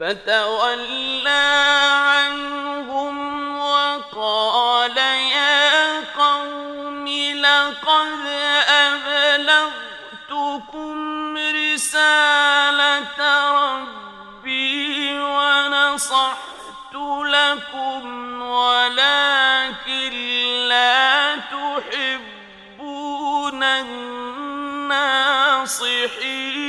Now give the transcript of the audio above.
فتولى عنهم وقال يا قوم لقد أبلغتكم رسالة ربي ونصحت لكم ولكن لا تحبون الناصحين